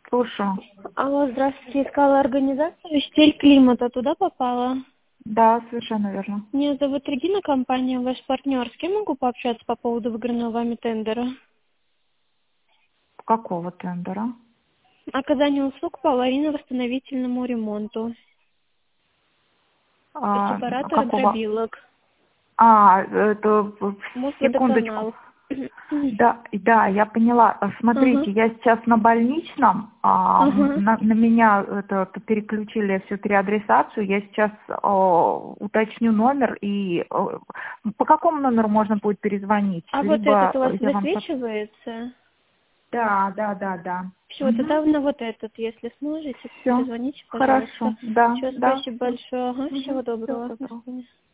Слушаю. Алло, здравствуйте. Искала организацию «Стиль климата». Туда попала? Да, совершенно верно. Меня зовут Регина, компания «Ваш партнер». С кем могу пообщаться по поводу выигранного вами тендера? Какого тендера? Оказание услуг по аварийно-восстановительному ремонту. Сепаратора Какого? дробилок. Это секундочку. Мосводоканал. Да, я поняла. Смотрите, Ага. я сейчас на больничном, Ага. на меня переключили всю переадресацию. Я сейчас уточню номер и по какому номеру можно будет перезвонить? А вот этот Либо у вас я вам... высвечивается? Да. Все, тогда на вот этот, если сможете, Все, перезвоните, пожалуйста. хорошо. Да. Все, спасибо большое. Ага, всего Всего доброго. До доброго. свидания.